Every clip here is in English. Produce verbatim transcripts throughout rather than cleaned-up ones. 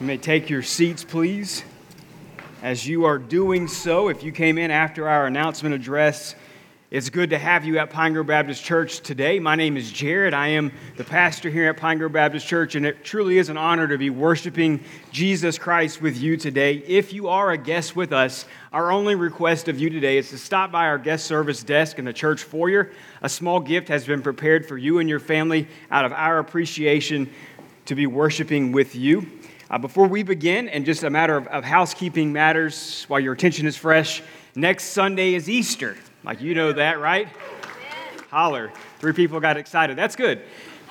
You may take your seats, please. As you are doing so, if you came in after our announcement address, it's good to have you at Pine Grove Baptist Church today. My name is Jared. I am the pastor here at Pine Grove Baptist Church, and it truly is an honor to be worshiping Jesus Christ with you today. If you are a guest with us, our only request of you today is to stop by our guest service desk in the church foyer. A small gift has been prepared for you and your family out of our appreciation to be worshiping with you. Uh, before we begin, and just a matter of, of housekeeping matters while your attention is fresh, next Sunday is Easter. Like, you know that, right? Amen. Holler. Three people got excited. That's good.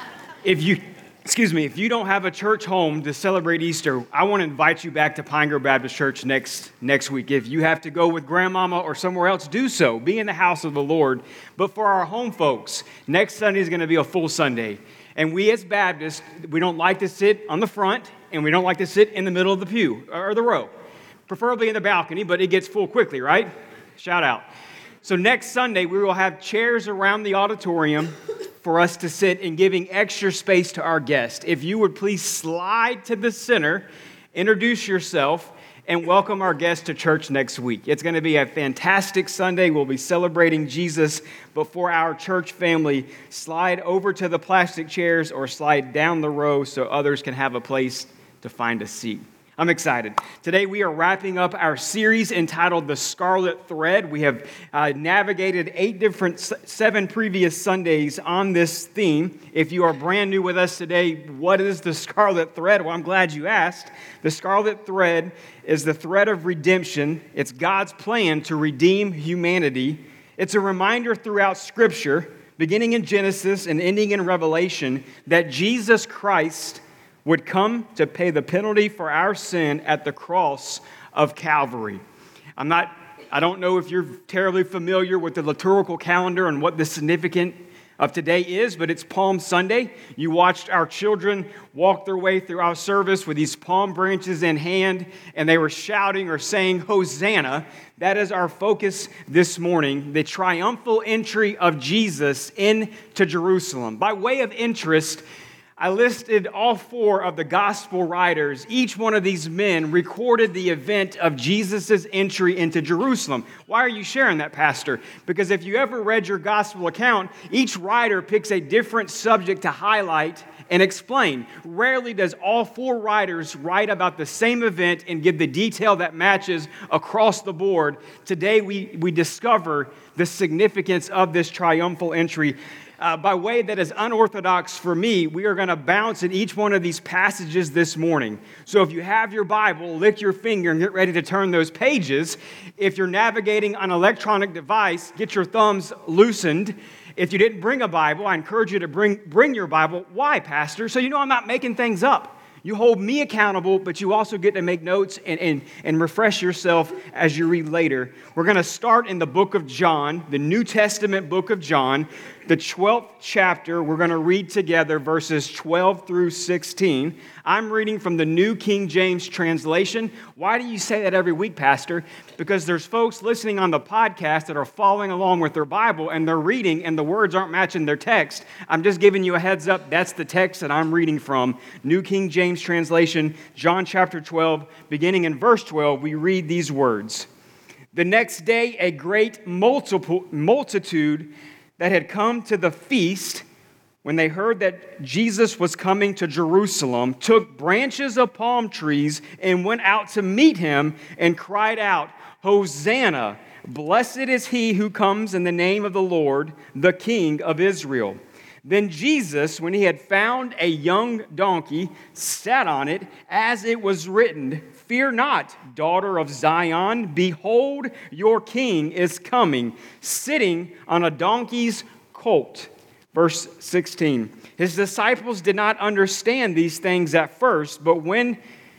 If you, excuse me, if you don't have a church home to celebrate Easter, I want to invite you back to Pine Grove Baptist Church next, next week. If you have to go with grandmama or somewhere else, do so. Be in the house of the Lord. But for our home folks, next Sunday is going to be a full Sunday. And we as Baptists, we don't like to sit on the front, and we don't like to sit in the middle of the pew or the row, preferably in the balcony, but it gets full quickly, right? Shout out. So next Sunday, we will have chairs around the auditorium for us to sit and giving extra space to our guests. If you would please slide to the center, introduce yourself, and welcome our guests to church next week. It's going to be a fantastic Sunday. We'll be celebrating Jesus, but for our church family, slide over to the plastic chairs or slide down the row so others can have a place to find a seat. I'm excited. Today we are wrapping up our series entitled The Scarlet Thread. We have uh, navigated eight different, seven previous Sundays on this theme. If you are brand new with us today, what is the Scarlet Thread? Well, I'm glad you asked. The Scarlet Thread is the thread of redemption. It's God's plan to redeem humanity. It's a reminder throughout Scripture, beginning in Genesis and ending in Revelation, that Jesus Christ would come to pay the penalty for our sin at the cross of Calvary. I'm not, I don't know if you're terribly familiar with the liturgical calendar and what the significance of today is, but it's Palm Sunday. You watched our children walk their way through our service with these palm branches in hand, and they were shouting or saying, Hosanna. That is our focus this morning, the triumphal entry of Jesus into Jerusalem. By way of interest, I listed all four of the gospel writers. Each one of these men recorded the event of Jesus' entry into Jerusalem. Why are you sharing that, Pastor? Because if you ever read your gospel account, each writer picks a different subject to highlight and explain. Rarely does all four writers write about the same event and give the detail that matches across the board. Today we, we discover the significance of this triumphal entry. Uh, by way that is unorthodox for me, we are going to bounce at each one of these passages this morning. So if you have your Bible, lick your finger and get ready to turn those pages. If you're navigating on an electronic device, get your thumbs loosened. If you didn't bring a Bible, I encourage you to bring, bring your Bible. Why, Pastor? So you know I'm not making things up. You hold me accountable, but you also get to make notes and, and, and refresh yourself as you read later. We're going to start in the book of John, the New Testament book of John, the twelfth chapter. We're going to read together verses twelve through sixteen. I'm reading from the New King James translation. Why do you say that every week, Pastor? Because there's folks listening on the podcast that are following along with their Bible, and they're reading, and the words aren't matching their text. I'm just giving you a heads up. That's the text that I'm reading from. New King James translation, John chapter twelve, beginning in verse twelve, we read these words. The next day, a great multiple, multitude that had come to the feast, when they heard that Jesus was coming to Jerusalem, took branches of palm trees and went out to meet him and cried out, Hosanna! Blessed is he who comes in the name of the Lord, the King of Israel. Then Jesus, when he had found a young donkey, sat on it, as it was written, Fear not, daughter of Zion. Behold, your king is coming, sitting on a donkey's colt. Verse sixteen. His disciples did not understand these things at first, but when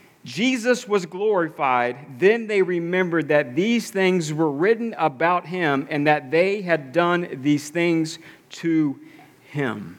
Jesus was glorified, then they remembered that these things were written about him and that they had done these things to him.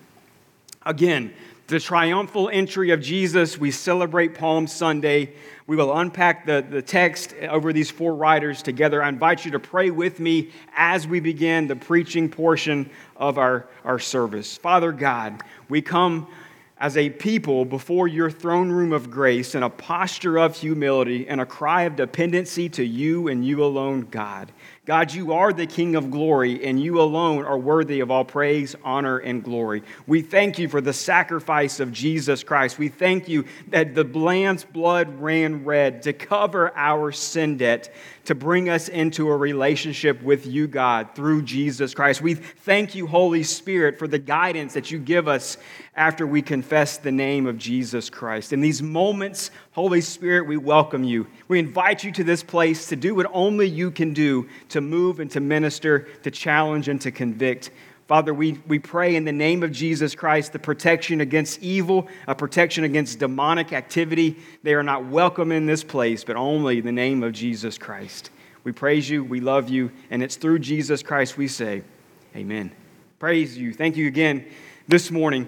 Again, the triumphal entry of Jesus. We celebrate Palm Sunday. We will unpack the, the text over these four writers together. I invite you to pray with me as we begin the preaching portion of our, our service. Father God, we come as a people before your throne room of grace in a posture of humility and a cry of dependency to you and you alone, God. God, you are the King of glory, and you alone are worthy of all praise, honor, and glory. We thank you for the sacrifice of Jesus Christ. We thank you that the Lamb's blood ran red to cover our sin debt, to bring us into a relationship with you, God, through Jesus Christ. We thank you, Holy Spirit, for the guidance that you give us after we confess the name of Jesus Christ. In these moments, Holy Spirit, we welcome you. We invite you to this place to do what only you can do, to move and to minister, to challenge and to convict. Father, we, we pray in the name of Jesus Christ, the protection against evil, a protection against demonic activity. They are not welcome in this place, but only in the name of Jesus Christ. We praise you, we love you, and it's through Jesus Christ we say, amen. Praise you. Thank you again this morning.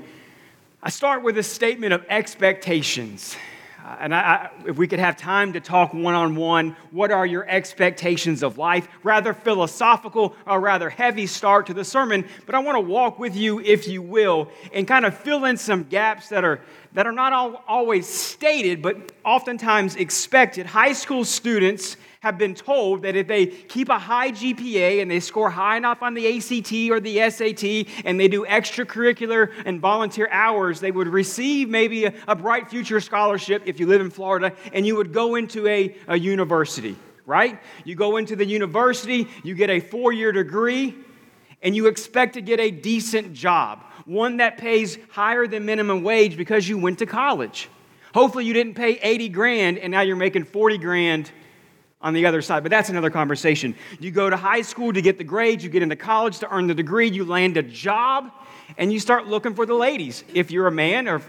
I start with a statement of expectations. Uh, and I, I, if we could have time to talk one-on-one, what are your expectations of life? Rather philosophical, or rather heavy start to the sermon, but I want to walk with you, if you will, and kind of fill in some gaps that are that are not all, always stated, but oftentimes expected. High school students have been told that if they keep a high G P A and they score high enough on the A C T or the S A T and they do extracurricular and volunteer hours, they would receive maybe a, a Bright Future scholarship if you live in Florida, and you would go into a, a university, right? You go into the university, you get a four-year degree, and you expect to get a decent job, one that pays higher than minimum wage because you went to college. Hopefully you didn't pay eighty grand and now you're making forty grand on the other side, but that's another conversation. You go to high school to get the grades, you get into college to earn the degree, you land a job, and you start looking for the ladies. If you're a man, or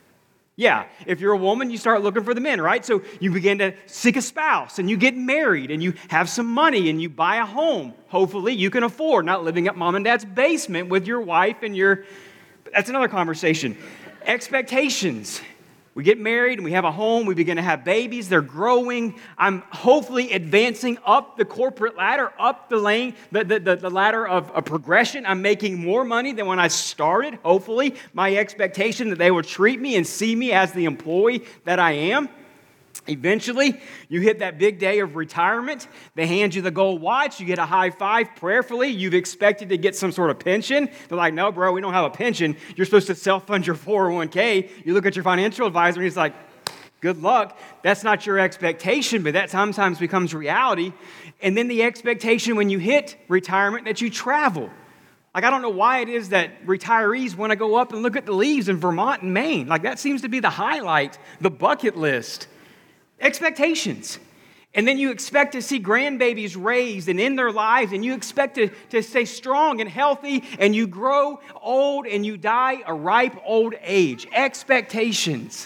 yeah, if you're a woman, you start looking for the men, right? So you begin to seek a spouse, and you get married, and you have some money, and you buy a home. Hopefully you can afford not living at mom and dad's basement with your wife and your, that's another conversation. Expectations. We get married and we have a home, we begin to have babies, they're growing. I'm hopefully advancing up the corporate ladder, up the lane, the, the, the, the ladder of a progression. I'm making more money than when I started, hopefully. My expectation that they will treat me and see me as the employee that I am. Eventually, you hit that big day of retirement. They hand you the gold watch. You get a high five prayerfully. You've expected to get some sort of pension. They're like, no, bro, we don't have a pension. You're supposed to self-fund your four oh one k. You look at your financial advisor, and he's like, good luck. That's not your expectation, but that sometimes becomes reality. And then the expectation when you hit retirement that you travel. Like, I don't know why it is that retirees want to go up and look at the leaves in Vermont and Maine. Like, that seems to be the highlight, the bucket list. Expectations. And then you expect to see grandbabies raised and in their lives, and you expect to, to stay strong and healthy, and you grow old and you die a ripe old age. Expectations.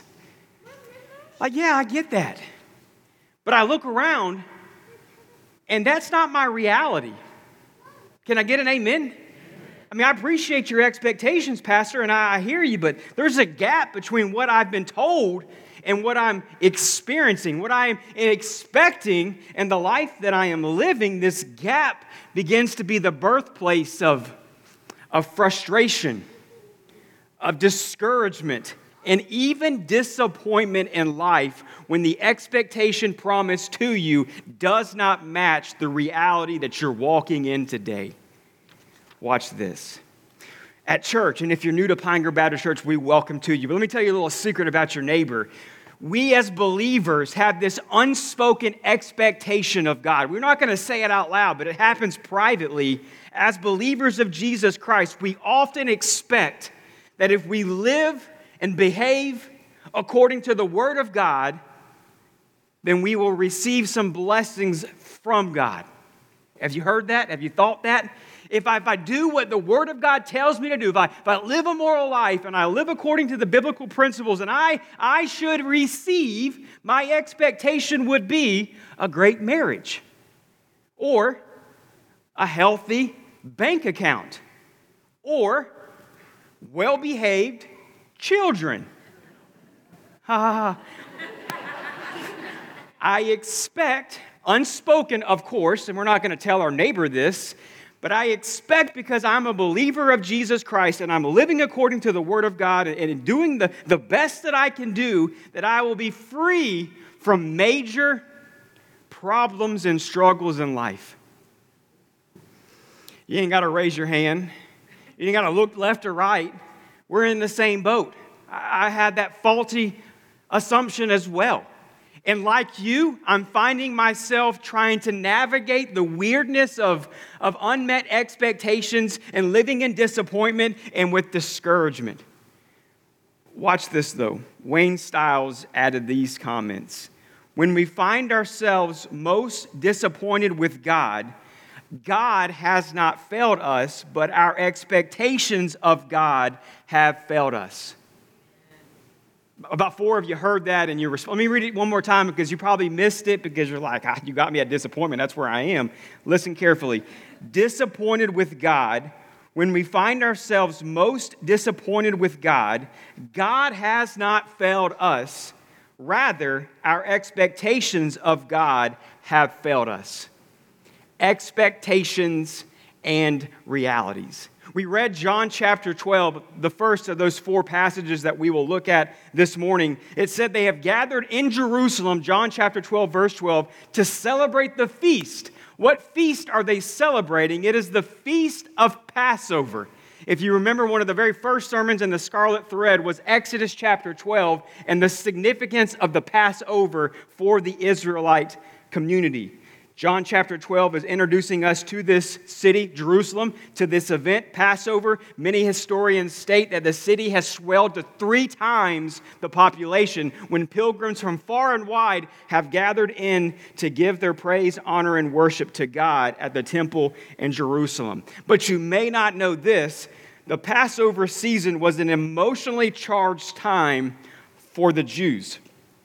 Like, yeah, I get that. But I look around, and that's not my reality. Can I get an amen? I mean, I appreciate your expectations, Pastor, and I, I hear you, but there's a gap between what I've been told and what I'm experiencing, what I am expecting, and the life that I am living. This gap begins to be the birthplace of, of frustration, of discouragement, and even disappointment in life when the expectation promised to you does not match the reality that you're walking in today. Watch this. At church, and if you're new to Pine Grove Baptist Church, we welcome to you. But let me tell you a little secret about your neighbor. We as believers have this unspoken expectation of God. We're not going to say it out loud, but it happens privately. As believers of Jesus Christ, we often expect that if we live and behave according to the Word of God, then we will receive some blessings from God. Have you heard that? Have you thought that? If I, if I do what the Word of God tells me to do, if I, if I live a moral life and I live according to the biblical principles, and I, I should receive, my expectation would be a great marriage or a healthy bank account or well-behaved children. Ha ha ha. I expect, unspoken, of course, and we're not going to tell our neighbor this, but I expect because I'm a believer of Jesus Christ and I'm living according to the Word of God and doing the, the best that I can do, that I will be free from major problems and struggles in life. You ain't got to raise your hand. You ain't got to look left or right. We're in the same boat. I had that faulty assumption as well. And like you, I'm finding myself trying to navigate the weirdness of, of unmet expectations and living in disappointment and with discouragement. Watch this though. Wayne Stiles added these comments. When we find ourselves most disappointed with God, God has not failed us, but our expectations of God have failed us. About four of you heard that and you respond. Let me read it one more time because you probably missed it because you're like, ah, you got me at disappointment. That's where I am. Listen carefully. Disappointed with God. When we find ourselves most disappointed with God, God has not failed us. Rather, our expectations of God have failed us. Expectations and realities. We read John chapter twelve, the first of those four passages that we will look at this morning. It said they have gathered in Jerusalem, John chapter twelve, verse twelve, to celebrate the feast. What feast are they celebrating? It is the feast of Passover. If you remember, one of the very first sermons in the Scarlet Thread was Exodus chapter twelve and the significance of the Passover for the Israelite community. John chapter twelve is introducing us to this city, Jerusalem, to this event, Passover. Many historians state that the city has swelled to three times the population when pilgrims from far and wide have gathered in to give their praise, honor, and worship to God at the temple in Jerusalem. But you may not know this, the Passover season was an emotionally charged time for the Jews.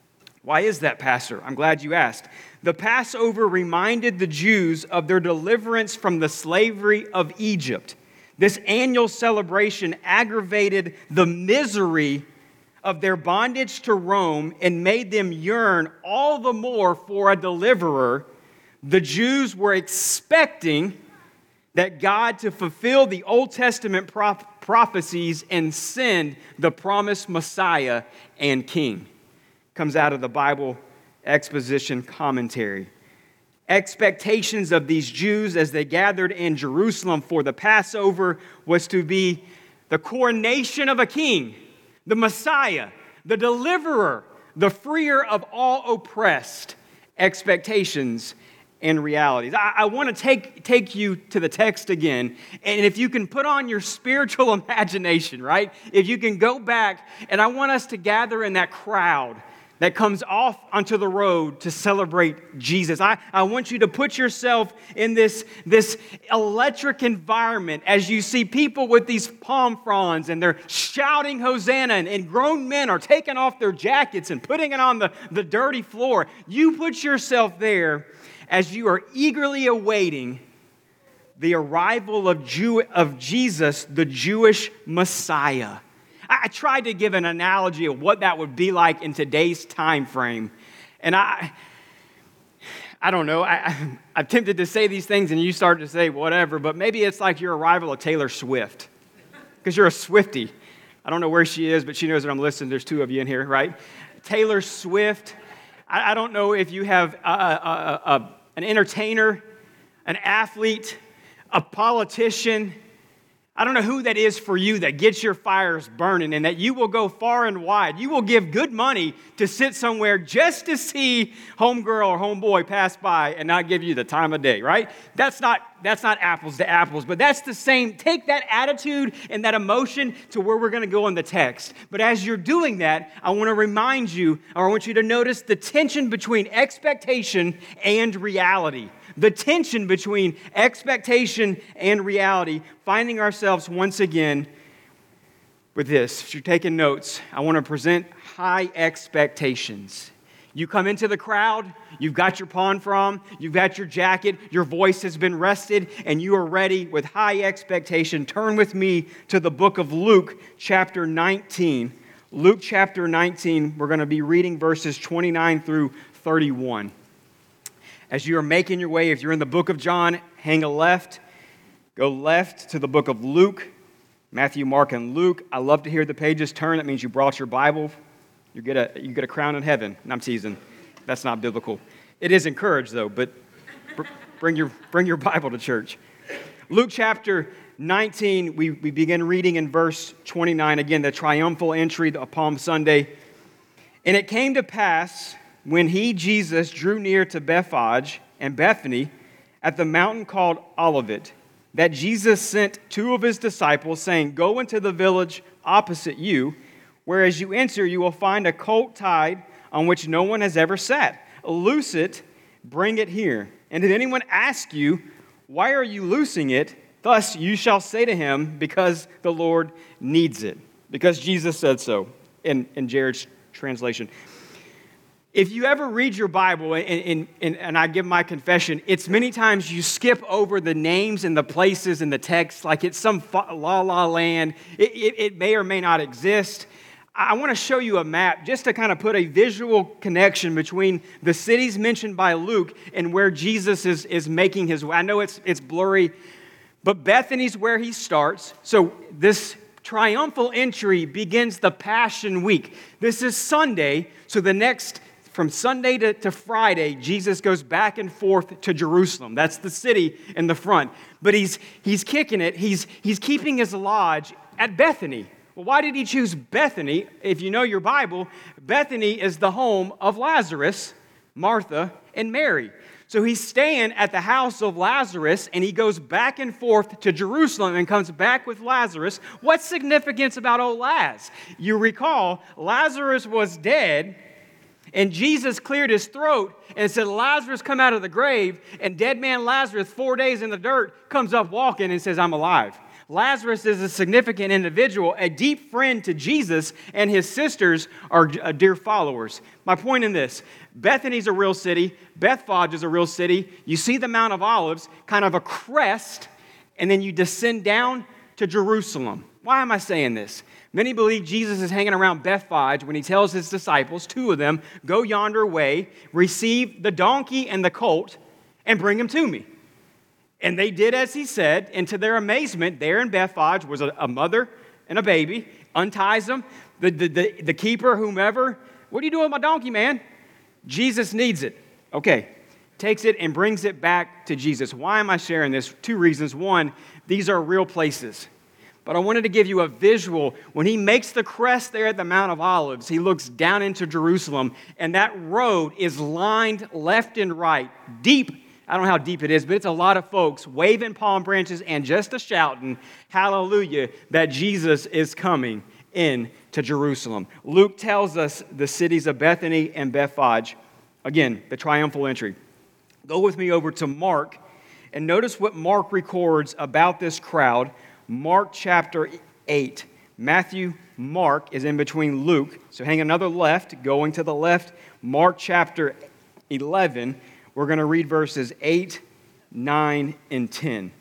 Why is that, Pastor? I'm glad you asked. The Passover reminded the Jews of their deliverance from the slavery of Egypt. This annual celebration aggravated the misery of their bondage to Rome and made them yearn all the more for a deliverer. The Jews were expecting that God to fulfill the Old Testament proph- prophecies and send the promised Messiah and King. Comes out of the Bible Exposition Commentary. Expectations of these Jews as they gathered in Jerusalem for the Passover was to be the coronation of a king, the Messiah, the deliverer, the freer of all oppressed. Expectations and realities. I, I want to take, take you to the text again, and if you can put on your spiritual imagination, right? If you can go back, and I want us to gather in that crowd that comes off onto the road to celebrate Jesus. I, I want you to put yourself in this, this electric environment as you see people with these palm fronds and they're shouting Hosanna, and, and grown men are taking off their jackets and putting it on the, the dirty floor. You put yourself there as you are eagerly awaiting the arrival of, Jew, of Jesus, the Jewish Messiah. I tried to give an analogy of what that would be like in today's time frame. And I I don't know, I, I'm tempted to say these things and you start to say whatever, but maybe it's like your arrival of Taylor Swift, because you're a Swiftie. I don't know where she is, but she knows that I'm listening. There's two of you in here, right? Taylor Swift. I, I don't know if you have a, a, a, a, an entertainer, an athlete, a politician. I don't know who that is for you that gets your fires burning and that you will go far and wide. You will give good money to sit somewhere just to see homegirl or homeboy pass by and not give you the time of day, right? That's not, that's not apples to apples, but that's the same. Take that attitude and that emotion to where we're going to go in the text. But as you're doing that, I want to remind you, or I want you to notice the tension between expectation and reality. The tension between expectation and reality, finding ourselves once again with this. If you're taking notes, I want to present high expectations. You come into the crowd, you've got your pawn from, you've got your jacket, your voice has been rested, and you are ready with high expectation. Turn with me to the book of Luke, chapter nineteen. Luke chapter nineteen, we're going to be reading verses twenty-nine through thirty-one. As you are making your way, if you're in the book of John, hang a left. Go left to the book of Luke, Matthew, Mark, and Luke. I love to hear the pages turn. That means you brought your Bible. You get a, you get a crown in heaven. And I'm teasing. That's not biblical. It is encouraged, though, but bring your, bring your Bible to church. Luke chapter nineteen, we, we begin reading in verse twenty-nine. Again, the triumphal entry of Palm Sunday. And it came to pass, when he, Jesus, drew near to Bethphage and Bethany at the mountain called Olivet, that Jesus sent two of his disciples, saying, Go into the village opposite you, where as you enter you will find a colt tied on which no one has ever sat. Loose it, bring it here. And if anyone asks you, Why are you loosing it? Thus you shall say to him, Because the Lord needs it. Because Jesus said so, in, in Jared's translation. If you ever read your Bible, and, and, and, and I give my confession, it's many times you skip over the names and the places in the text, like it's some la la land. It, it, it may or may not exist. I want to show you a map just to kind of put a visual connection between the cities mentioned by Luke and where Jesus is, is making his way. I know it's, it's blurry, but Bethany's where he starts. So this triumphal entry begins the Passion Week. This is Sunday, so the next From Sunday to, to Friday, Jesus goes back and forth to Jerusalem. That's the city in the front. But he's he's kicking it. He's, he's keeping his lodge at Bethany. Well, why did he choose Bethany? If you know your Bible, Bethany is the home of Lazarus, Martha, and Mary. So he's staying at the house of Lazarus, and he goes back and forth to Jerusalem and comes back with Lazarus. What's significance about old Laz? You recall, Lazarus was dead, and Jesus cleared his throat and said, Lazarus, come out of the grave. And dead man Lazarus, four days in the dirt, comes up walking and says, I'm alive. Lazarus is a significant individual, a deep friend to Jesus, and his sisters are dear followers. My point in this, Bethany's a real city. Bethphage is a real city. You see the Mount of Olives, kind of a crest, and then you descend down to Jerusalem. Why am I saying this? Many believe Jesus is hanging around Bethphage when he tells his disciples, two of them, go yonder way, receive the donkey and the colt, and bring them to me. And they did as he said, and to their amazement, there in Bethphage was a, a mother and a baby, unties them, the, the, the, the keeper, whomever, what are you doing with my donkey, man? Jesus needs it. Okay, takes it and brings it back to Jesus. Why am I sharing this? Two reasons. One, these are real places. But I wanted to give you a visual. When he makes the crest there at the Mount of Olives, he looks down into Jerusalem, and that road is lined left and right, deep. I don't know how deep it is, but it's a lot of folks waving palm branches and just a shouting, hallelujah, that Jesus is coming in to Jerusalem. Luke tells us the cities of Bethany and Bethphage. Again, the triumphal entry. Go with me over to Mark, and notice what Mark records about this crowd. Mark chapter eight. Matthew, Mark is in between Luke. So hang another left, going to the left. Mark chapter eleven. We're going to read verses eight, nine, and ten.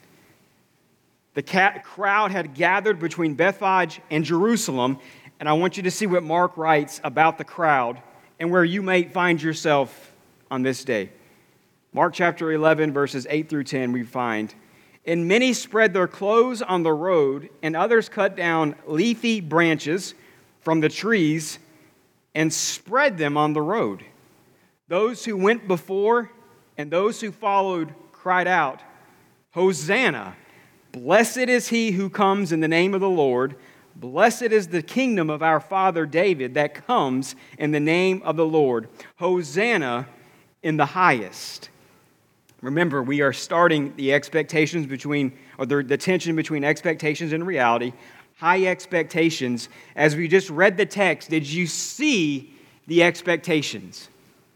The crowd had gathered between Bethphage and Jerusalem, and I want you to see what Mark writes about the crowd and where you may find yourself on this day. Mark chapter eleven, verses eight through ten, we find, and many spread their clothes on the road, and others cut down leafy branches from the trees and spread them on the road. Those who went before and those who followed cried out, Hosanna! Blessed is he who comes in the name of the Lord. Blessed is the kingdom of our father David that comes in the name of the Lord. Hosanna in the highest. Remember, we are starting the expectations between, or the, the tension between expectations and reality. High expectations. As we just read the text, did you see the expectations?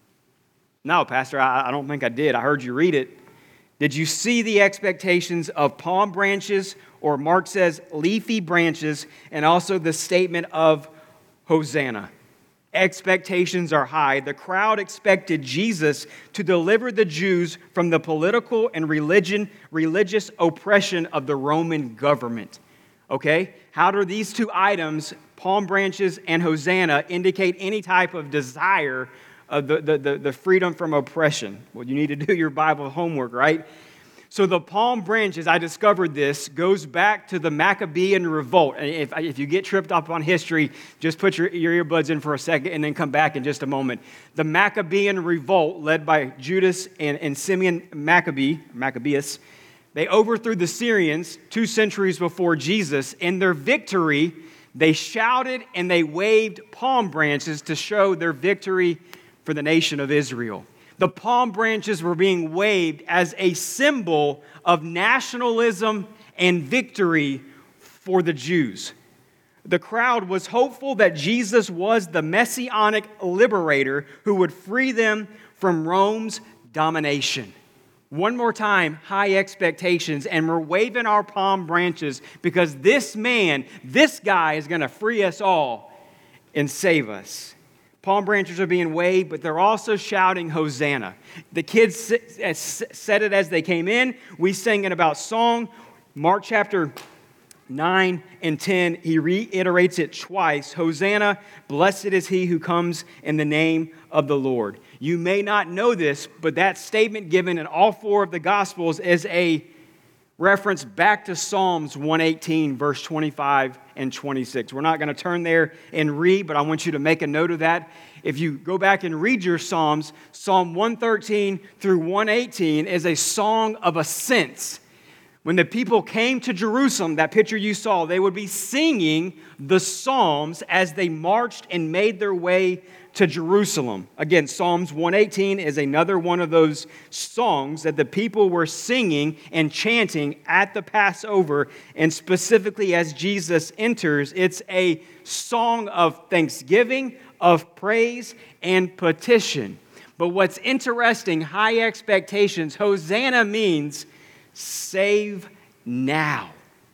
No, Pastor, I, I don't think I did. I heard you read it. Did you see the expectations of palm branches, or Mark says leafy branches, and also the statement of Hosanna? Expectations are high. The crowd expected Jesus to deliver the Jews from the political and religion, religious oppression of the Roman government. Okay? How do these two items, palm branches and Hosanna, indicate any type of desire of the, the, the, the freedom from oppression? Well, you need to do your Bible homework, right? So the palm branches, I discovered this, goes back to the Maccabean revolt. And if, if you get tripped up on history, just put your, your earbuds in for a second and then come back in just a moment. The Maccabean revolt, led by Judas and, and Simeon Maccabee, Maccabeus, they overthrew the Syrians two centuries before Jesus. In their victory, they shouted and they waved palm branches to show their victory for the nation of Israel. The palm branches were being waved as a symbol of nationalism and victory for the Jews. The crowd was hopeful that Jesus was the messianic liberator who would free them from Rome's domination. One more time, high expectations, and we're waving our palm branches because this man, this guy is going to free us all and save us. Palm branches are being waved, but they're also shouting, Hosanna. The kids said it as they came in. We sang it about song. Mark chapter nine and ten, he reiterates it twice. Hosanna, blessed is he who comes in the name of the Lord. You may not know this, but that statement given in all four of the Gospels is a reference back to Psalms one eighteen, verse twenty-five and twenty-six. We're not going to turn there and read, but I want you to make a note of that. If you go back and read your Psalms, Psalm one thirteen through one eighteen is a song of ascents. When the people came to Jerusalem, that picture you saw, they would be singing the Psalms as they marched and made their way to Jerusalem. Again, Psalms one eighteen is another one of those songs that the people were singing and chanting at the Passover, and specifically as Jesus enters. It's a song of thanksgiving, of praise, and petition. But what's interesting, high expectations, Hosanna means save now.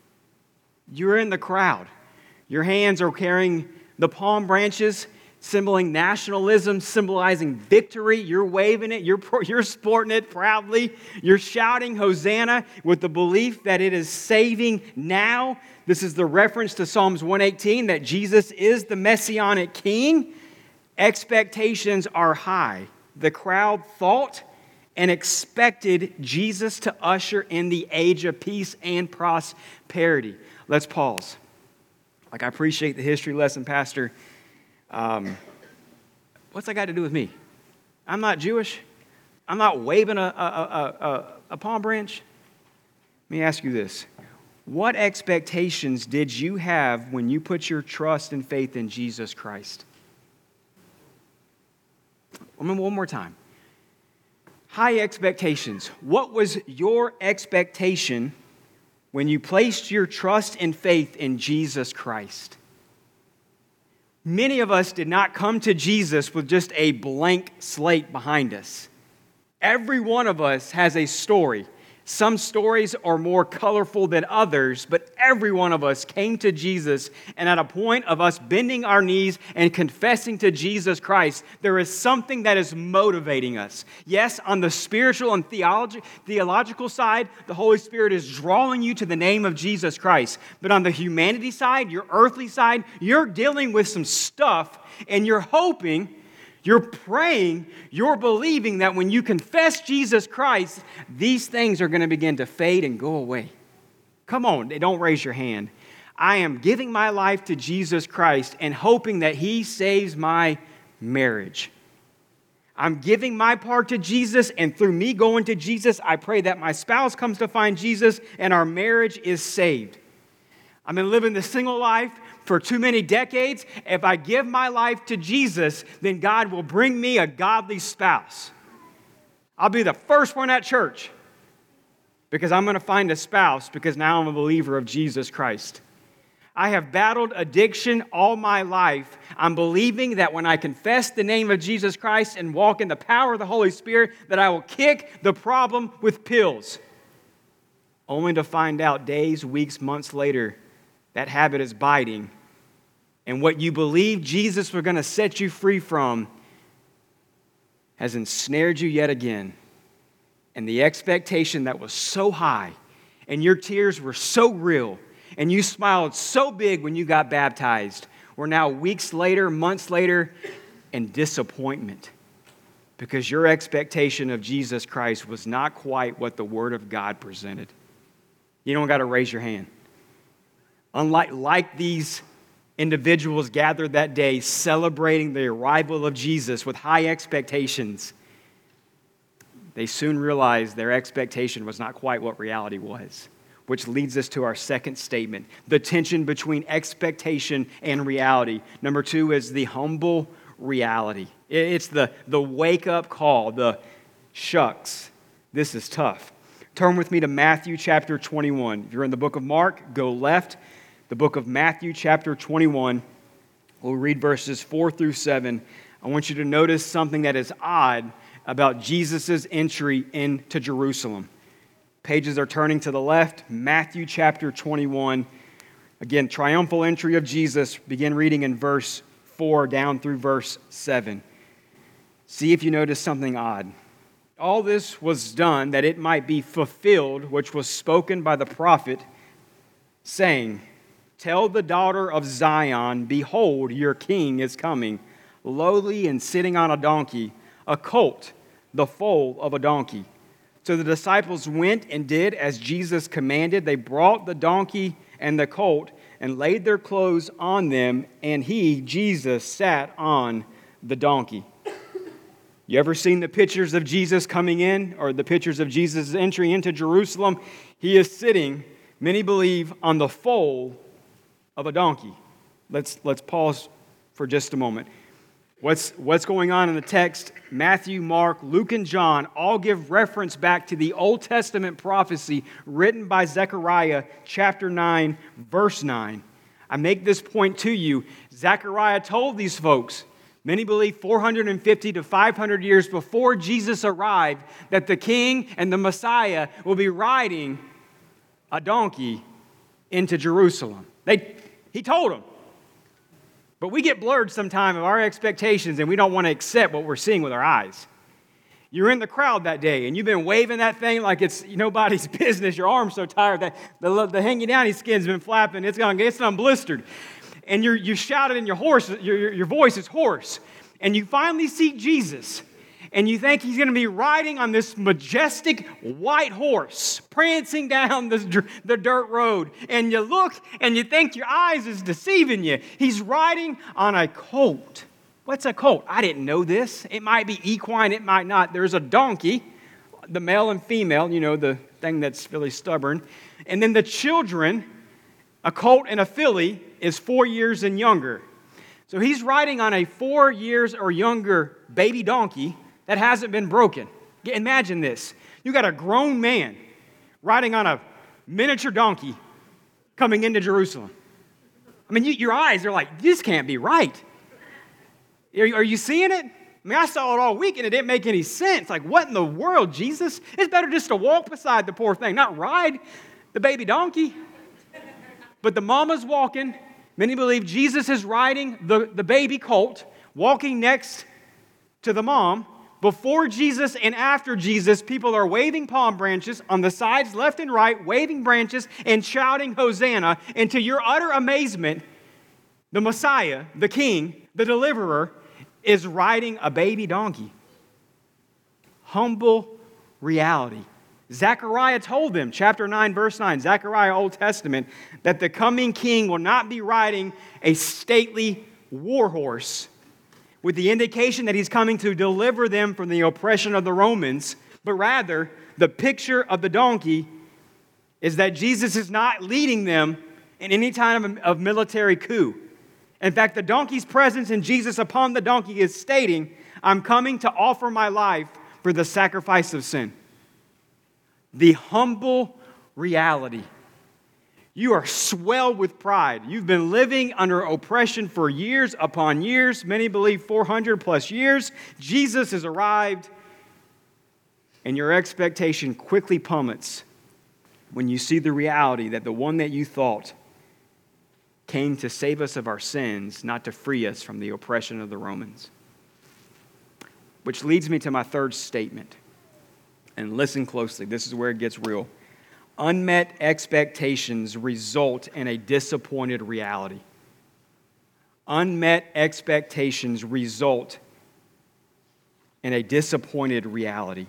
You're in the crowd. Your hands are carrying the palm branches, symbolizing nationalism, symbolizing victory. You're waving it. You're, you're sporting it proudly. You're shouting Hosanna with the belief that it is saving now. This is the reference to Psalms one eighteen, that Jesus is the Messianic King. Expectations are high. The crowd thought and expected Jesus to usher in the age of peace and prosperity. Let's pause. Like, I appreciate the history lesson, Pastor. Um, what's that got to do with me? I'm not Jewish. I'm not waving a, a, a, a, a palm branch. Let me ask you this. What expectations did you have when you put your trust and faith in Jesus Christ? One more time. High expectations. What was your expectation when you placed your trust and faith in Jesus Christ? Many of us did not come to Jesus with just a blank slate behind us. Every one of us has a story. Some stories are more colorful than others, but every one of us came to Jesus, and at a point of us bending our knees and confessing to Jesus Christ, there is something that is motivating us. Yes, on the spiritual and theology, theological side, the Holy Spirit is drawing you to the name of Jesus Christ. But on the humanity side, your earthly side, you're dealing with some stuff, and you're hoping, you're praying, you're believing that when you confess Jesus Christ, these things are going to begin to fade and go away. Come on, don't raise your hand. I am giving my life to Jesus Christ and hoping that He saves my marriage. I'm giving my part to Jesus, and through me going to Jesus, I pray that my spouse comes to find Jesus and our marriage is saved. I've been living the single life for too many decades. If I give my life to Jesus, then God will bring me a godly spouse. I'll be the first one at church because I'm going to find a spouse because now I'm a believer of Jesus Christ. I have battled addiction all my life. I'm believing that when I confess the name of Jesus Christ and walk in the power of the Holy Spirit, that I will kick the problem with pills. Only to find out days, weeks, months later, that habit is biting. And what you believe Jesus was going to set you free from has ensnared you yet again. And the expectation that was so high, and your tears were so real, and you smiled so big when you got baptized, we're now weeks later, months later, in disappointment. because your expectation of Jesus Christ was not quite what the Word of God presented. You don't got to raise your hand. Unlike like these individuals gathered that day celebrating the arrival of Jesus with high expectations, they soon realized their expectation was not quite what reality was, which leads us to our second statement, the tension between expectation and reality. Number two is the humble reality. It's the, the wake-up call, the shucks, this is tough. Turn with me to Matthew chapter twenty-one. If you're in the book of Mark, go left. The book of Matthew chapter twenty-one, we'll read verses four through seven. I want you to notice something that is odd about Jesus' entry into Jerusalem. Pages are turning to the left, Matthew chapter twenty-one. Again, triumphal entry of Jesus. Begin reading in verse four down through verse seven. See if you notice something odd. All this was done that it might be fulfilled, which was spoken by the prophet, saying, "Tell the daughter of Zion, behold, your king is coming, lowly and sitting on a donkey, a colt, the foal of a donkey." So the disciples went and did as Jesus commanded. They brought the donkey and the colt and laid their clothes on them, and he, Jesus, sat on the donkey. You ever seen the pictures of Jesus coming in, or the pictures of Jesus' entry into Jerusalem? He is sitting, many believe, on the foal of a donkey. Let's, let's pause for just a moment. What's, what's going on in the text? Matthew, Mark, Luke, and John all give reference back to the Old Testament prophecy written by Zechariah chapter nine, verse nine. I make this point to you. Zechariah told these folks, many believe four hundred fifty to five hundred years before Jesus arrived, that the king and the Messiah will be riding a donkey into Jerusalem. They, he told them. But we get blurred sometime of our expectations, and we don't want to accept what we're seeing with our eyes. You're in the crowd that day, and you've been waving that thing like it's nobody's business. Your arm's so tired that the, the hanging down skin's been flapping. It's gonna it's unblistered. And you're you shouted, and your horse, your, your, your voice is hoarse. And you finally see Jesus, and you think he's going to be riding on this majestic white horse, prancing down the, the dirt road. And you look, and you think your eyes is deceiving you. He's riding on a colt. What's a colt? I didn't know this. It might be equine, it might not. There's a donkey, the male and female, you know, the thing that's really stubborn. And then the children, a colt and a filly, is four years and younger. So he's riding on a four years or younger baby donkey that hasn't been broken. Imagine this. You got a grown man riding on a miniature donkey coming into Jerusalem. I mean, you, your eyes are like, this can't be right. Are, are you seeing it? I mean, I saw it all week and it didn't make any sense. Like, what in the world, Jesus? It's better just to walk beside the poor thing, not ride the baby donkey. But the mama's walking. Many believe Jesus is riding the, the baby colt, walking next to the mom. Before Jesus and after Jesus, people are waving palm branches on the sides, left and right, waving branches and shouting Hosanna. And to your utter amazement, the Messiah, the King, the Deliverer, is riding a baby donkey. Humble reality. Zechariah told them, chapter nine, verse nine, Zechariah, Old Testament, that the coming king will not be riding a stately war horse, with the indication that he's coming to deliver them from the oppression of the Romans, but rather the picture of the donkey is that Jesus is not leading them in any kind of, of military coup. In fact, the donkey's presence in Jesus upon the donkey is stating, I'm coming to offer my life for the sacrifice of sin. The humble reality. You are swelled with pride. You've been living under oppression for years upon years. Many believe four hundred plus years. Jesus has arrived, and your expectation quickly plummets when you see the reality that the one that you thought came to save us of our sins, not to free us from the oppression of the Romans. Which leads me to my third statement. And listen closely. This is where it gets real. Unmet expectations result in a disappointed reality. Unmet expectations result and a disappointed reality.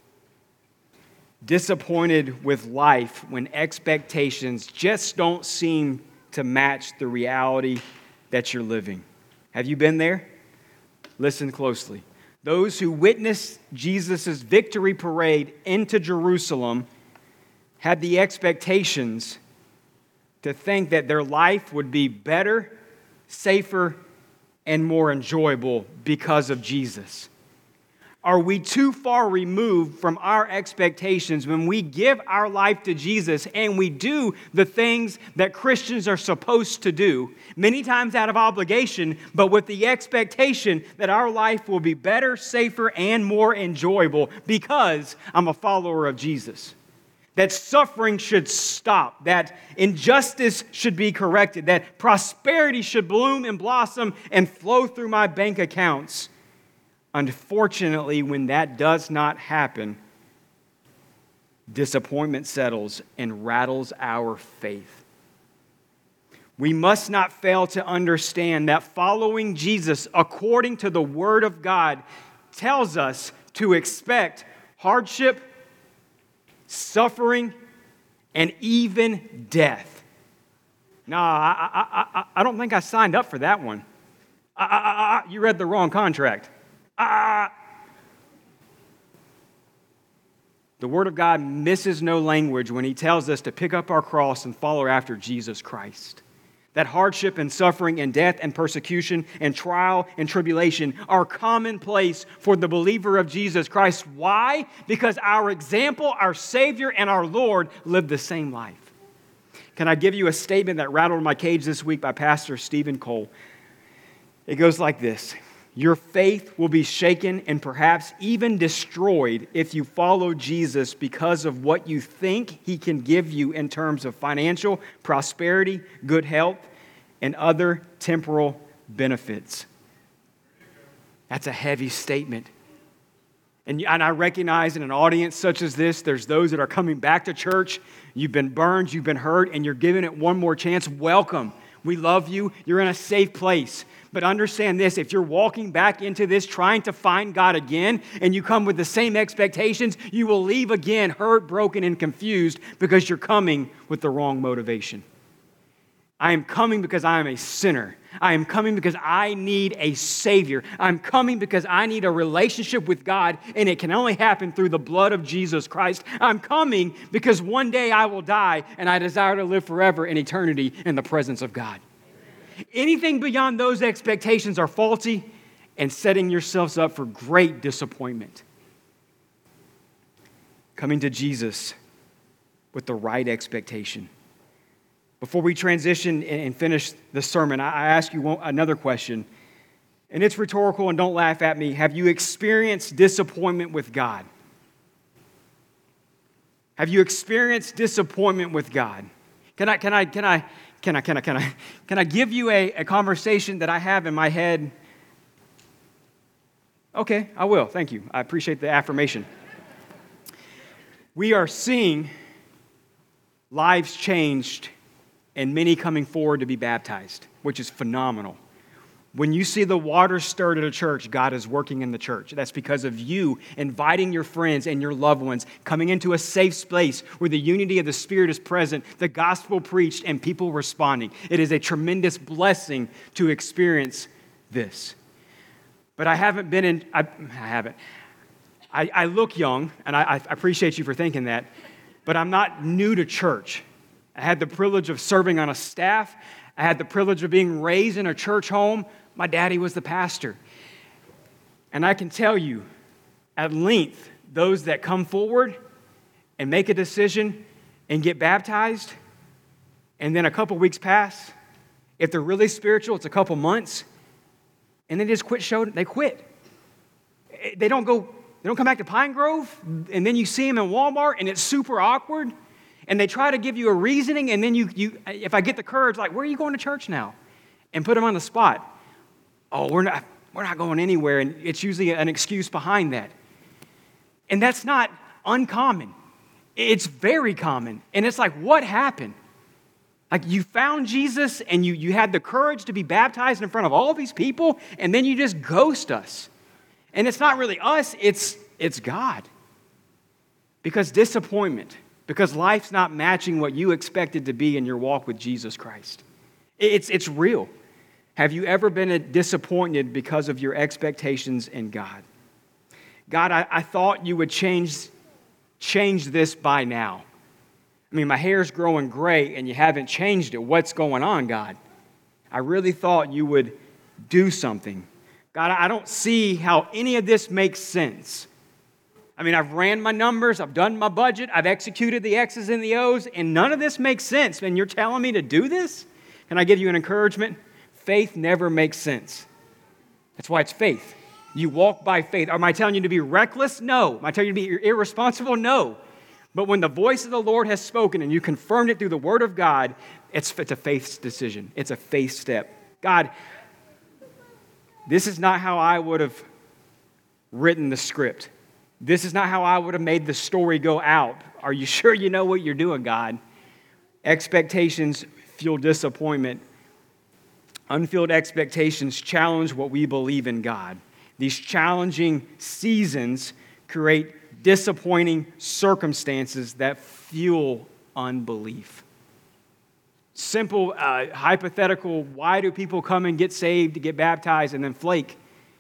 Disappointed with life when expectations just don't seem to match the reality that you're living. Have you been there? Listen closely. Those who witnessed Jesus' victory parade into Jerusalem had the expectations to think that their life would be better, safer, and more enjoyable because of Jesus. Are we too far removed from our expectations when we give our life to Jesus and we do the things that Christians are supposed to do, many times out of obligation, but with the expectation that our life will be better, safer, and more enjoyable because I'm a follower of Jesus? That suffering should stop, that injustice should be corrected, that prosperity should bloom and blossom and flow through my bank accounts. Unfortunately, when that does not happen, disappointment settles and rattles our faith. We must not fail to understand that following Jesus according to the Word of God tells us to expect hardship, suffering, and even death. No, I, I, I, I don't think I signed up for that one. I, I, I, you read the wrong contract. Ah! The Word of God misses no language when He tells us to pick up our cross and follow after Jesus Christ. That hardship and suffering and death and persecution and trial and tribulation are commonplace for the believer of Jesus Christ. Why? Because our example, our Savior, and our Lord lived the same life. Can I give you a statement that rattled my cage this week by Pastor Stephen Cole? It goes like this. Your faith will be shaken and perhaps even destroyed if you follow Jesus because of what you think He can give you in terms of financial prosperity, good health, and other temporal benefits. That's a heavy statement. And, and I recognize in an audience such as this, there's those that are coming back to church. You've been burned, you've been hurt, and you're giving it one more chance. Welcome. We love you. You're in a safe place. But understand this, if you're walking back into this trying to find God again and you come with the same expectations, you will leave again hurt, broken, and confused because you're coming with the wrong motivation. I am coming because I am a sinner. I am coming because I need a Savior. I'm coming because I need a relationship with God, and it can only happen through the blood of Jesus Christ. I'm coming because one day I will die, and I desire to live forever in eternity in the presence of God. Anything beyond those expectations are faulty and setting yourselves up for great disappointment. Coming to Jesus with the right expectation. Before we transition and finish the sermon, I ask you one, another question, and it's rhetorical, and don't laugh at me. Have you experienced disappointment with God? Have you experienced disappointment with God? Can I, can I, can I, can I, can I, can I, can I give you a, a conversation that I have in my head? Okay, I will. Thank you. I appreciate the affirmation. We are seeing lives changed and many coming forward to be baptized, which is phenomenal. When you see the water stirred at a church, God is working in the church. That's because of you inviting your friends and your loved ones, coming into a safe space where the unity of the Spirit is present, the gospel preached, and people responding. It is a tremendous blessing to experience this. But I haven't been in, I, I haven't. I, I look young, and I, I appreciate you for thinking that, but I'm not new to church. I had the privilege of serving on a staff. I had the privilege of being raised in a church home. My daddy was the pastor. And I can tell you, at length, those that come forward and make a decision and get baptized, and then a couple weeks pass, if they're really spiritual, it's a couple months, and they just quit showing, they quit. They don't go, they don't come back to Pine Grove, and then you see them in Walmart, and it's super awkward. And they try to give you a reasoning, and then you, you, if I get the courage, like, where are you going to church now? And put them on the spot. Oh, we're not, we're not going anywhere, and it's usually an excuse behind that. And that's not uncommon. It's very common. And it's like, what happened? Like, you found Jesus, and you, you had the courage to be baptized in front of all these people, and then you just ghost us. And it's not really us, it's, it's God. Because disappointment, because life's not matching what you expected to be in your walk with Jesus Christ. It's, it's real. Have you ever been disappointed because of your expectations in God? God, I, I thought you would change, change this by now. I mean, my hair's growing gray and you haven't changed it. What's going on, God? I really thought you would do something. God, I don't see how any of this makes sense. I mean, I've ran my numbers, I've done my budget, I've executed the X's and the O's, and none of this makes sense. And you're telling me to do this? Can I give you an encouragement? Faith never makes sense. That's why it's faith. You walk by faith. Am I telling you to be reckless? No. Am I telling you to be irresponsible? No. But when the voice of the Lord has spoken and you confirmed it through the Word of God, it's, it's a faith decision. It's a faith step. God, this is not how I would have written the script. This is not how I would have made the story go out. Are you sure you know what you're doing, God? Expectations fuel disappointment. Unfulfilled expectations challenge what we believe in God. These challenging seasons create disappointing circumstances that fuel unbelief. Simple, uh, hypothetical, why do people come and get saved, to get baptized, and then flake?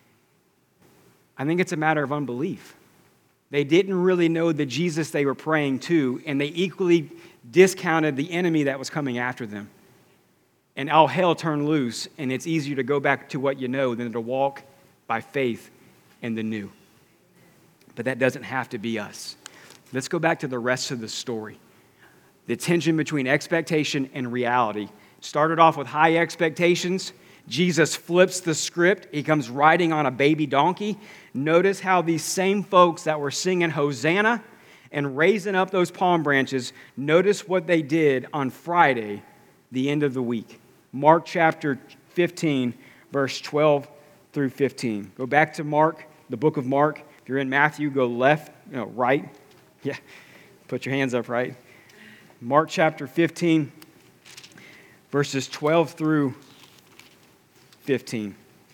I think it's a matter of unbelief. They didn't really know the Jesus they were praying to, and they equally discounted the enemy that was coming after them. And all hell turned loose, and it's easier to go back to what you know than to walk by faith in the new. But that doesn't have to be us. Let's go back to the rest of the story. The tension between expectation and reality. Started off with high expectations. Jesus flips the script. He comes riding on a baby donkey. Notice how these same folks that were singing Hosanna and raising up those palm branches, notice what they did on Friday, the end of the week. Mark chapter fifteen, verse twelve through fifteen. Go back to Mark, the book of Mark. If you're in Matthew, go left, no, right. Yeah, put your hands up, right? Mark chapter fifteen, verses twelve through fifteen.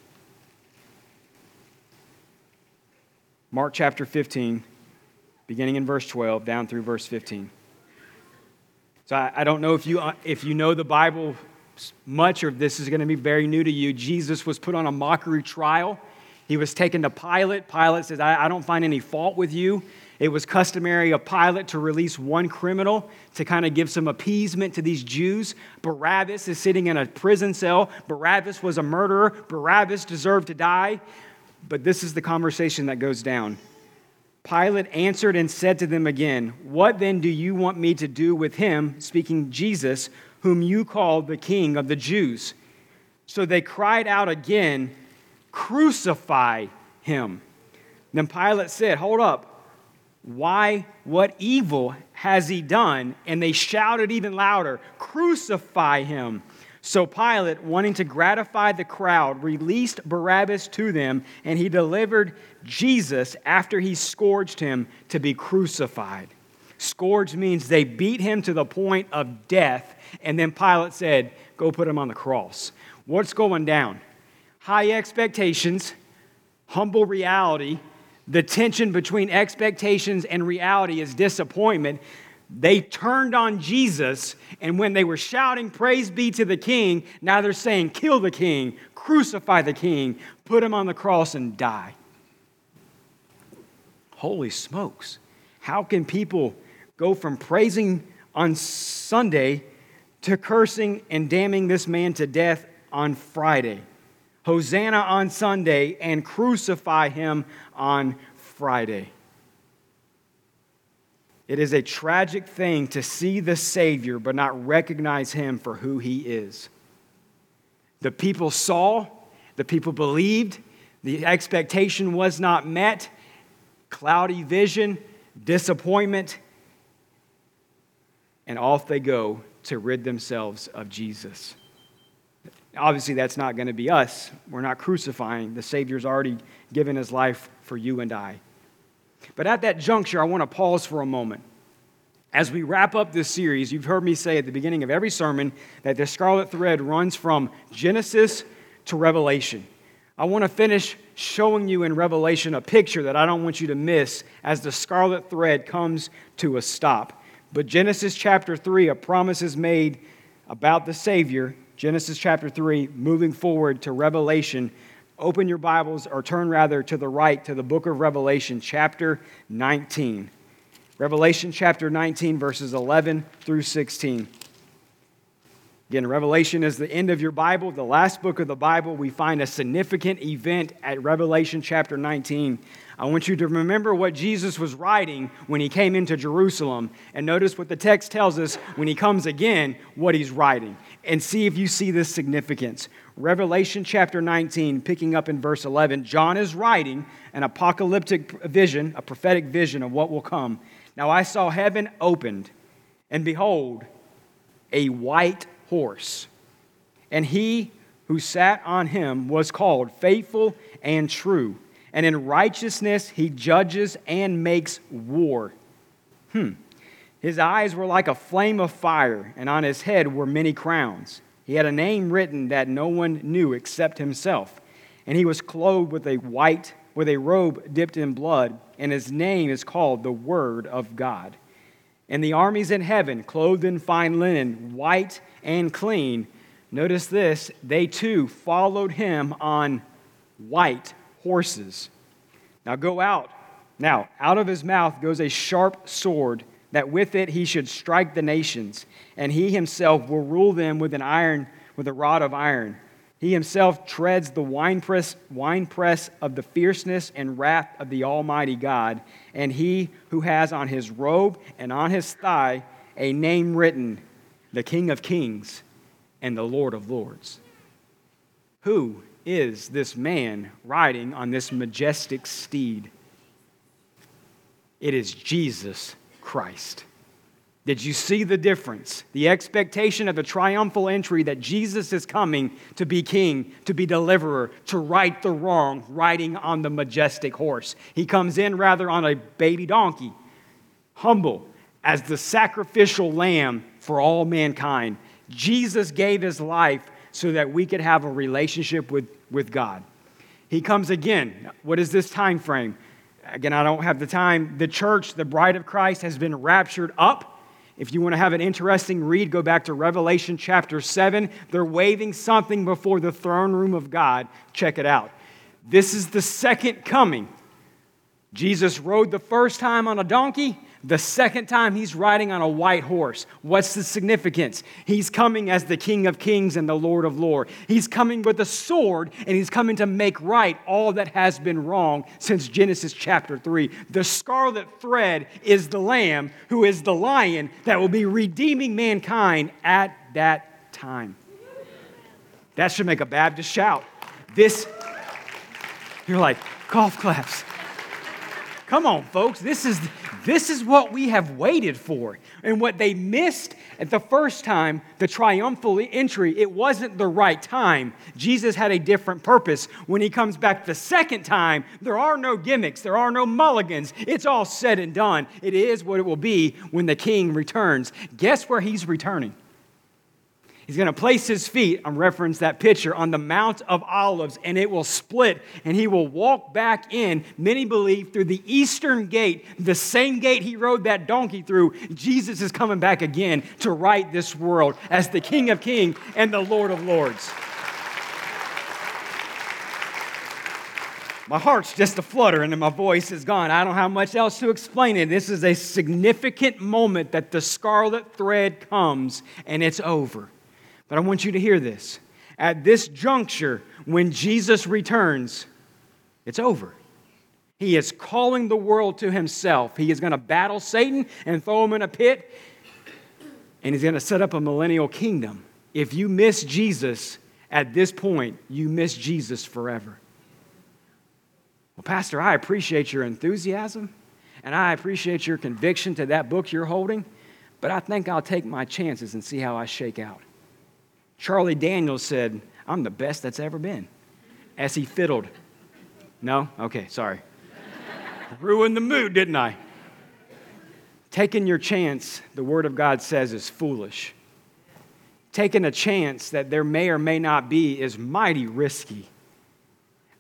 Mark chapter fifteen, beginning in verse twelve, down through verse fifteen. So I, I don't know if you if you know the Bible much, or if this is going to be very new to you. Jesus was put on a mockery trial. He was taken to Pilate. Pilate says, I, I don't find any fault with you. It was customary of Pilate to release one criminal to kind of give some appeasement to these Jews. Barabbas is sitting in a prison cell. Barabbas was a murderer. Barabbas deserved to die. But this is the conversation that goes down. Pilate answered and said to them again, what then do you want me to do with him, speaking Jesus, whom you call the King of the Jews? So they cried out again, crucify him. Then Pilate said, hold up. Why, what evil has he done? And they shouted even louder, crucify him. So Pilate, wanting to gratify the crowd, released Barabbas to them, and he delivered Jesus after he scourged him to be crucified. Scourged means they beat him to the point of death, and then Pilate said, go put him on the cross. What's going down? High expectations, humble reality. The tension between expectations and reality is disappointment. They turned on Jesus, and when they were shouting, praise be to the King, now they're saying, kill the King, crucify the King, put him on the cross and die. Holy smokes. How can people go from praising on Sunday to cursing and damning this man to death on Friday? Hosanna on Sunday and crucify him on Friday. It is a tragic thing to see the Savior but not recognize him for who he is. The people saw, the people believed, the expectation was not met, cloudy vision, disappointment, and off they go to rid themselves of Jesus. Obviously, that's not going to be us. We're not crucifying. The Savior's already given his life for you and I. But at that juncture, I want to pause for a moment. As we wrap up this series, you've heard me say at the beginning of every sermon that the scarlet thread runs from Genesis to Revelation. I want to finish showing you in Revelation a picture that I don't want you to miss as the scarlet thread comes to a stop. But Genesis chapter three, a promise is made about the Savior. Genesis chapter three, moving forward to Revelation. Open your Bibles, or turn rather to the right to the book of Revelation, chapter nineteen. Revelation chapter nineteen, verses eleven through sixteen. Again, Revelation is the end of your Bible, the last book of the Bible. We find a significant event at Revelation chapter nineteen. I want you to remember what Jesus was writing when he came into Jerusalem, and notice what the text tells us when he comes again, what he's writing, and see if you see this significance. Revelation chapter nineteen, picking up in verse eleven, John is writing an apocalyptic vision, a prophetic vision of what will come. Now I saw heaven opened, and behold, a white horse, and he who sat on him was called Faithful and True, and in righteousness he judges and makes war. Hmm. His eyes were like a flame of fire, and on his head were many crowns. He had a name written that no one knew except himself, and he was clothed with a white, with a robe dipped in blood, and his name is called the Word of God. And the armies in heaven, clothed in fine linen, white and clean, notice this, they too followed him on white horses. Now go out. Now, out of his mouth goes a sharp sword, that with it he should strike the nations, and he himself will rule them with an iron, with a rod of iron. He himself treads the winepress, winepress of the fierceness and wrath of the Almighty God, and he who has on his robe and on his thigh a name written, the King of Kings and the Lord of Lords. Who is this man riding on this majestic steed? It is Jesus Christ. Did you see the difference? The expectation of the triumphal entry that Jesus is coming to be king, to be deliverer, to right the wrong, riding on the majestic horse. He comes in rather on a baby donkey, humble as the sacrificial lamb for all mankind. Jesus gave his life so that we could have a relationship with, with God. He comes again. What is this time frame? Again, I don't have the time. The church, the bride of Christ, has been raptured up. If you want to have an interesting read, go back to Revelation chapter seven. They're waving something before the throne room of God. Check it out. This is the second coming. Jesus rode the first time on a donkey. The second time he's riding on a white horse. What's the significance? He's coming as the King of Kings and the Lord of Lords. He's coming with a sword, and he's coming to make right all that has been wrong since Genesis chapter three. The scarlet thread is the Lamb, who is the Lion that will be redeeming mankind at that time. That should make a Baptist shout. This, you're like, golf claps. Come on, folks. This is, this is what we have waited for. And what they missed at the first time, the triumphal entry, it wasn't the right time. Jesus had a different purpose. When he comes back the second time, there are no gimmicks. There are no mulligans. It's all said and done. It is what it will be when the king returns. Guess where he's returning? He's going to place his feet, I'm referencing that picture, on the Mount of Olives, and it will split, and he will walk back in, many believe, through the eastern gate, the same gate he rode that donkey through. Jesus is coming back again to right this world as the King of Kings and the Lord of Lords. My heart's just a flutter and my voice is gone. I don't have much else to explain it. This is a significant moment that the scarlet thread comes and it's over. But I want you to hear this. At this juncture, when Jesus returns, it's over. He is calling the world to himself. He is going to battle Satan and throw him in a pit, and he's going to set up a millennial kingdom. If you miss Jesus at this point, you miss Jesus forever. Well, Pastor, I appreciate your enthusiasm, and I appreciate your conviction to that book you're holding, but I think I'll take my chances and see how I shake out. Charlie Daniels said, I'm the best that's ever been, as he fiddled. No? Okay, sorry. Ruined the mood, didn't I? Taking your chance, the Word of God says, is foolish. Taking a chance that there may or may not be is mighty risky.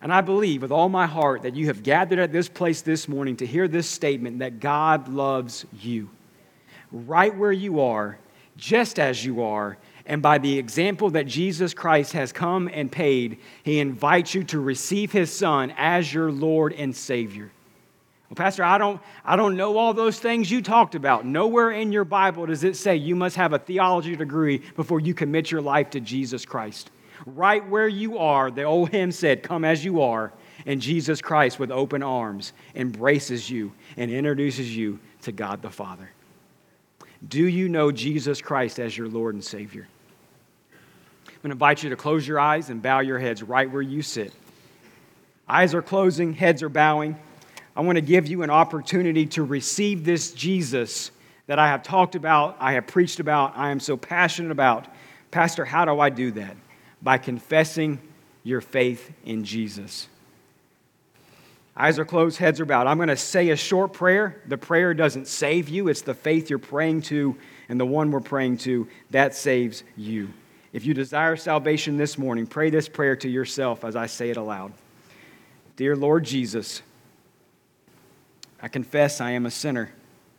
And I believe with all my heart that you have gathered at this place this morning to hear this statement that God loves you. Right where you are, just as you are, and by the example that Jesus Christ has come and paid, He invites you to receive His Son as your Lord and Savior. Well, Pastor, I don't, I don't know all those things you talked about. Nowhere in your Bible does it say you must have a theology degree before you commit your life to Jesus Christ. Right where you are, the old hymn said, come as you are, and Jesus Christ with open arms embraces you and introduces you to God the Father. Do you know Jesus Christ as your Lord and Savior? I'm going to invite you to close your eyes and bow your heads right where you sit. Eyes are closing, heads are bowing. I want to give you an opportunity to receive this Jesus that I have talked about, I have preached about, I am so passionate about. Pastor, how do I do that? By confessing your faith in Jesus. Eyes are closed, heads are bowed. I'm going to say a short prayer. The prayer doesn't save you. It's the faith you're praying to and the one we're praying to that saves you. If you desire salvation this morning, pray this prayer to yourself as I say it aloud. Dear Lord Jesus, I confess I am a sinner.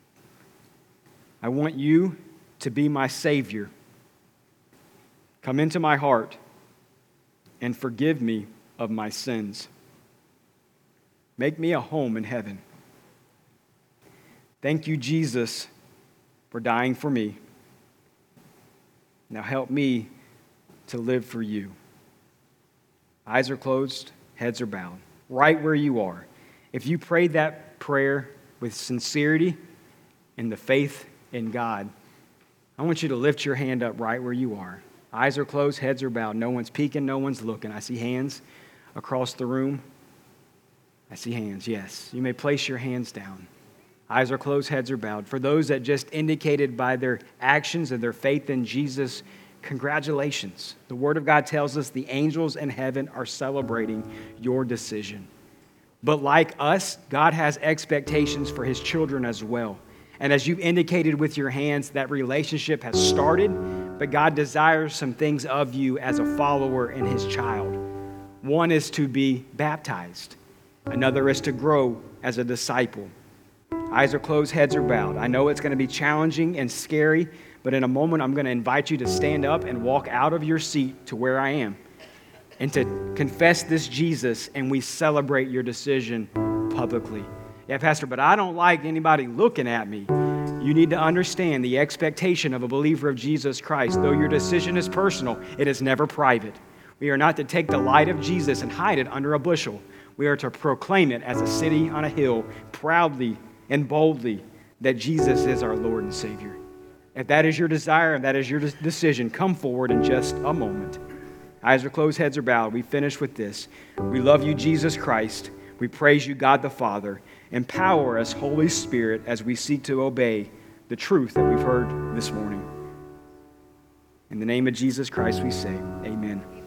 I want you to be my Savior. Come into my heart and forgive me of my sins. Make me a home in heaven. Thank you, Jesus, for dying for me. Now help me to live for you. Eyes are closed, heads are bowed. Right where you are. If you prayed that prayer with sincerity and the faith in God, I want you to lift your hand up right where you are. Eyes are closed, heads are bowed. No one's peeking, no one's looking. I see hands across the room. I see hands, yes. You may place your hands down. Eyes are closed, heads are bowed. For those that just indicated by their actions and their faith in Jesus, congratulations. The Word of God tells us the angels in heaven are celebrating your decision. But like us, God has expectations for His children as well. And as you've indicated with your hands, that relationship has started, but God desires some things of you as a follower and His child. One is to be baptized. Another is to grow as a disciple. Eyes are closed, heads are bowed. I know it's going to be challenging and scary, but in a moment I'm going to invite you to stand up and walk out of your seat to where I am and to confess this Jesus, and we celebrate your decision publicly. Yeah, Pastor, but I don't like anybody looking at me. You need to understand the expectation of a believer of Jesus Christ. Though your decision is personal, it is never private. We are not to take the light of Jesus and hide it under a bushel. We are to proclaim it as a city on a hill, proudly and boldly, that Jesus is our Lord and Savior. If that is your desire and that is your decision, come forward in just a moment. Eyes are closed, heads are bowed. We finish with this. We love you, Jesus Christ. We praise you, God the Father. Empower us, Holy Spirit, as we seek to obey the truth that we've heard this morning. In the name of Jesus Christ, we say, amen.